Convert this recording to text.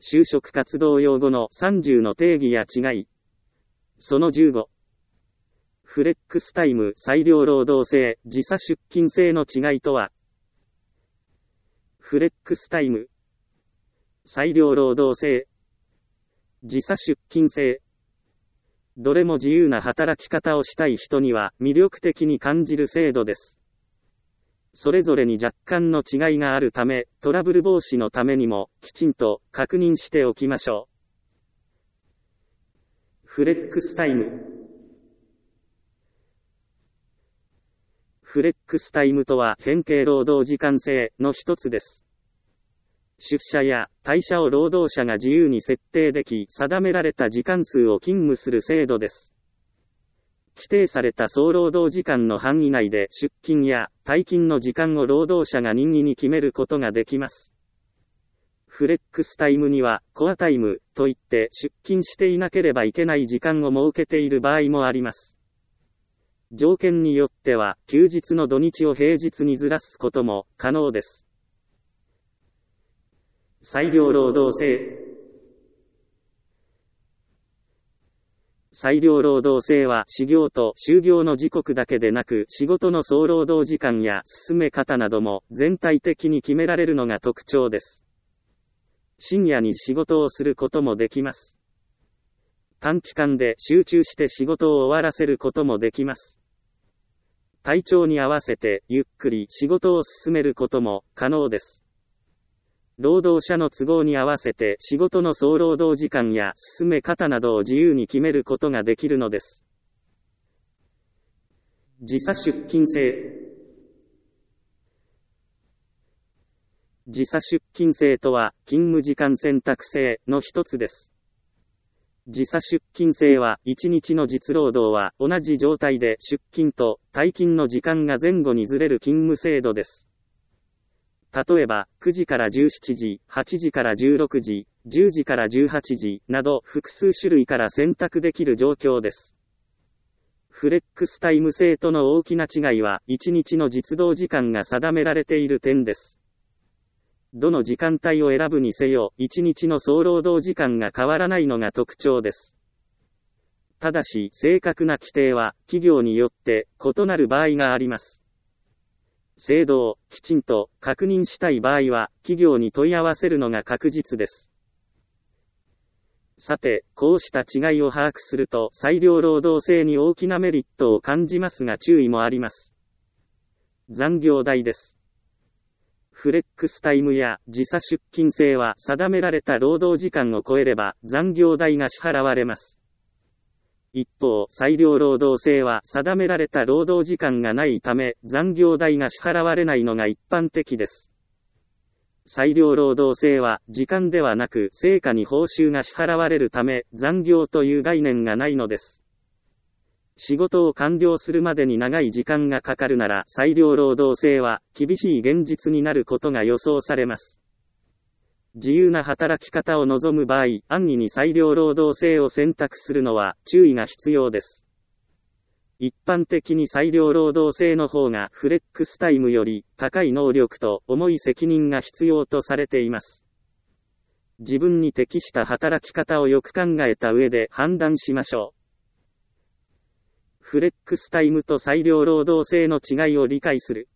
就職活動用語の30の定義や違い。その15。フレックスタイム、裁量労働制、時差出勤制の違いとは。フレックスタイム、裁量労働制、時差出勤制。どれも自由な働き方をしたい人には魅力的に感じる制度です。それぞれに若干の違いがあるため、トラブル防止のためにもきちんと確認しておきましょう。フレックスタイム。フレックスタイムとは変形労働時間制の一つです。出社や退社を労働者が自由に設定でき、定められた時間数を勤務する制度です。規定された総労働時間の範囲内で出勤や退勤の時間を労働者が任意に決めることができます。フレックスタイムにはコアタイムといって出勤していなければいけない時間を設けている場合もあります。条件によっては休日の土日を平日にずらすことも可能です。裁量労働制。裁量労働制は始業と終業の時刻だけでなく仕事の総労働時間や進め方なども全体的に決められるのが特徴です。深夜に仕事をすることもできます。短期間で集中して仕事を終わらせることもできます。体調に合わせてゆっくり仕事を進めることも可能です。労働者の都合に合わせて仕事の総労働時間や進め方などを自由に決めることができるのです。時差出勤制。時差出勤制とは勤務時間選択制の一つです。時差出勤制は1日の実労働は同じ状態で出勤と退勤の時間が前後にずれる勤務制度です。例えば、9時から17時、8時から16時、10時から18時など複数種類から選択できる状況です。フレックスタイム制との大きな違いは、1日の実働時間が定められている点です。どの時間帯を選ぶにせよ、1日の総労働時間が変わらないのが特徴です。ただし、正確な規定は、企業によって異なる場合があります。制度をきちんと確認したい場合は、企業に問い合わせるのが確実です。さて、こうした違いを把握すると、裁量労働制に大きなメリットを感じますが注意もあります。残業代です。フレックスタイムや時差出勤制は定められた労働時間を超えれば残業代が支払われます。一方、裁量労働制は定められた労働時間がないため残業代が支払われないのが一般的です。裁量労働制は時間ではなく成果に報酬が支払われるため残業という概念がないのです。仕事を完了するまでに長い時間がかかるなら裁量労働制は厳しい現実になることが予想されます。自由な働き方を望む場合、安易に裁量労働制を選択するのは注意が必要です。一般的に裁量労働制の方がフレックスタイムより高い能力と重い責任が必要とされています。自分に適した働き方をよく考えた上で判断しましょう。フレックスタイムと裁量労働制の違いを理解する。